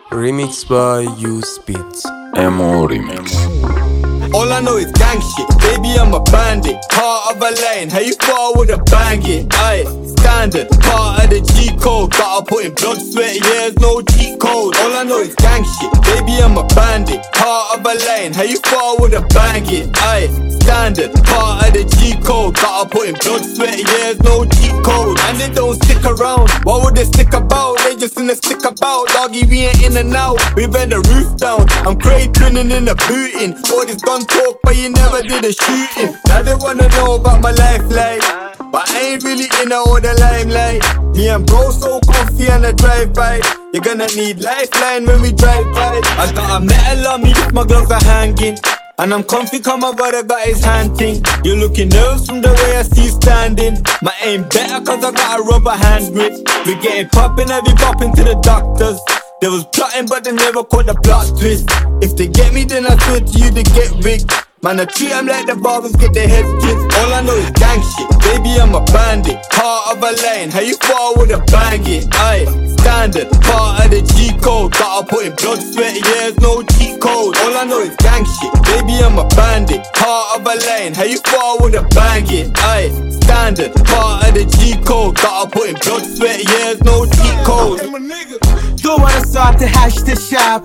Remix by U-Spit. Emo Remix. All I know is gang shit, baby I'm a bandit. Heart of a lane, how you far with a bang it? Aye, standard, part of the G code. Gotta put in blood, sweat, years, no cheat code. All I know is gang shit, baby I'm a bandit. Heart of a lane, how you far with a bang it? Aye, standard, part of the G code. Gotta put in blood, sweat, years, no cheat code. And they don't stick around, what would they stick about? They just in the stick about, doggy we ain't in and out. We bend the roof down, I'm cradling in the booting. All this gun talk, but you never did a shooting. Now they wanna know about my life, like, but I ain't really in all the limelight. Me and bro so comfy on the drive-by. You're gonna need lifeline when we drive by. I got a metal on me if my gloves are hanging, and I'm comfy cause my brother got his hand thing. You're looking nervous from the way I see you standing. My aim better cause I got a rubber hand grip. We getting poppin' and we bopping to the doctors. They was plotting but they never caught the plot twist. If they get me then I swear to you they get rigged. Man I treat them like the barbers get their heads kicked. All I know is gang shit, baby I'm a bandit. Heart of a lane, how you far with a bang it? Aye, standard, part of the G code. Gotta put in blood, sweat, years, no cheat code. All I know is gang shit, baby I'm a bandit. Heart of a lane, how you far with a bang it? Aye, standard, part of the G code. Gotta put in blood, sweat, years, no cheat code. دوباره ساعت 8 شب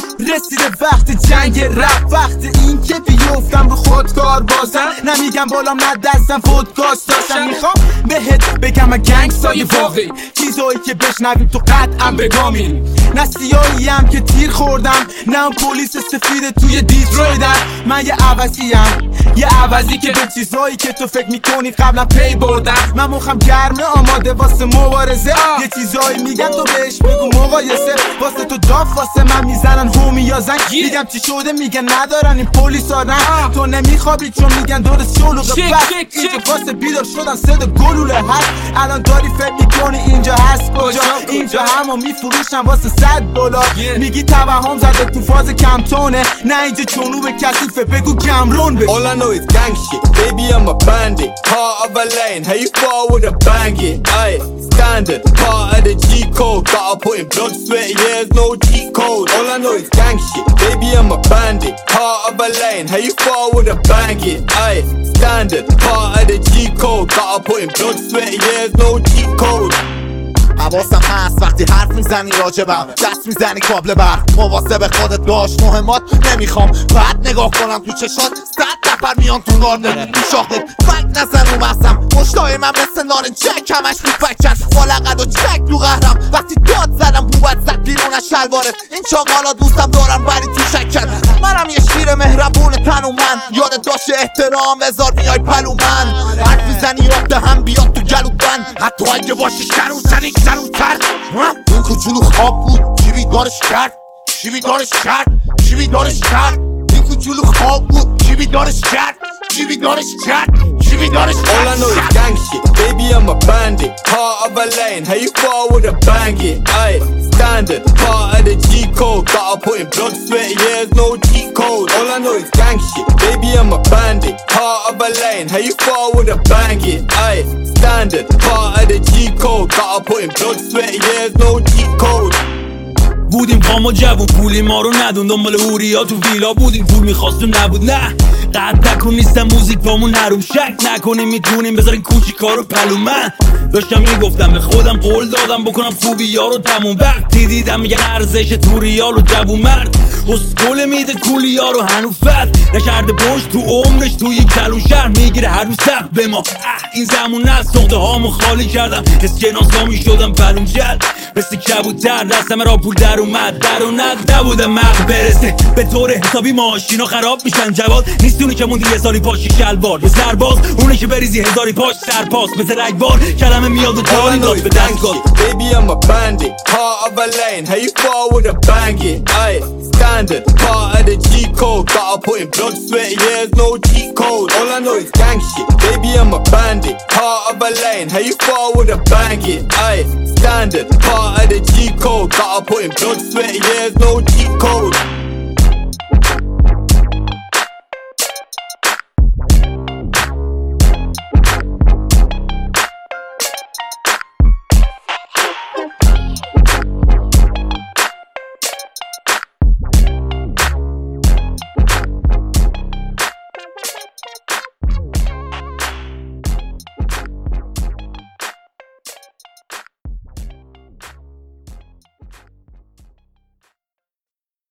رسیده وقت جنگ رپ، وقت این که بیفتم رو خودکار باشم. نمیگم بالام نه دستم فوتگاش داشتم. میخوام بهت بگم من گنگستای واقعی، چیزایی که بشنویم تو قطعا بگامیم. نه سیاهی هم که تیر خوردم، نه اون پلیس سفید توی دیترویدم. من یه عوضیم، یه عوضی که به چیزایی که تو فکر میکنی قبلا پی بردم. من مخم گرمه آماده واسه مبارزه. یه چیزایی میگن تو بهش بگو مقایسه. واسه تو داف واسه من میزنن هومی یا زنگ. میگم چی شده میگن ندارن این پلیس ها رنگ. تو نمیخوابی چون میگن درست شلوغه بس. اینجا واسه بیدار شدن صد گلوله هست. الان داری فکر میکنی اینجا هست کجا؟ اینجا همو میفروشن واسه $100. میگی توهم زده تو فاز کمتونه، نه اینجا جنوب کثیفه بگو کمرون به. All I know is gang shit, baby I'm a bandit. Heart of a lane, how you far with a bang it? Aye, standard, part of the G code. Gotta put in blood, sweat, years, no cheat code. All I know is gang shit, baby I'm a bandit. Heart of a lane, how you far with a bang it? Aye, standard, part of the G code. Gotta put in blood, sweat, years, no cheat code. حواسم هست وقتی حرف میزنی راجبم، دست میزنی کابل برق. مواظب خودت باش، مهمات نمیخوام بعد نگاه کنم تو چشات. 100 نفر میان تو گاردن شاهد فک نزن رو مستم. مشتای من مثل نارنجک همش میفکر فالقد و چک تو قهرم. وقتی داد زدم بوبت زد بیرون از شلوارت. این چاقالا دوستم دارم بری تو شکر. منم یه شیر مهربون تن و من یاد داشت احترام بذار میای پلو من. حرف میزنی رفت هم بیاد تو گلو بند، حتی اگه باشی شروع زنوتر. این کوچولو خواب بود چی بیدارش کرد؟ چی بیدارش کرد؟ چی بیدارش کرد؟ این کوچولو خواب بود چی بیدارش کرد؟ چی بیدارش کرد؟ چی بیدارش کرد؟ All I know is gang shit, baby I'm a bandit. Heart of a lane, how you far with a bang it? Aye, standard, part of the G code. Gotta put in blood, sweat, years, no cheat code. All I know is gang shit, baby I'm a bandit. Heart of a lane, how you far with a bang it? Aye, standard, part of the G code. Gotta put in blood, sweat, years, no cheat code. بودیم قام و جوون پولی ما رو ندون، دنبال هوریا تو ویلا بودیم پول میخواستون نبود. نه قد نکن نیستم موزیک بامون نروم، شک نکنیم میتونیم بذارین کوچیکارو پلو. من داشتم میگفتم به خودم قول دادم بکنم خوبی ها رو تموم. وقتی دیدم میگن ارزش تو ریال و جوون مرد اسکول میده کولی ها رو هنوفت نشرده پشت تو عمرش توی کلون شهر میگیره هر روز سخت به ما. این زمون از سخته هامو خالی کردم، اسکناسامی شدم پلون جد مثل کبوتر. دستم را پول در اومد در و نبودم مغ برسه به طور حسابی. ماشینا خراب میشن جواد نیست اونی که موندی یه سالی پاشی شلوار. یه سرباز اونی که بریزی هزاری پاش سرپاس مثل رگبار. کلمه میاد و تاری داد به دستگاه. Baby I'm a bandit, heart of a lane, how you far with a bang it? Aye, standard, part of the G code. Gotta put in blood, sweat, years, no cheat code. All I know is gang shit, baby I'm a bandit. Heart of a lane, how you far with a bang it? Aye, standard, part of the G code. Gotta put in blood, sweat, years, no cheat code.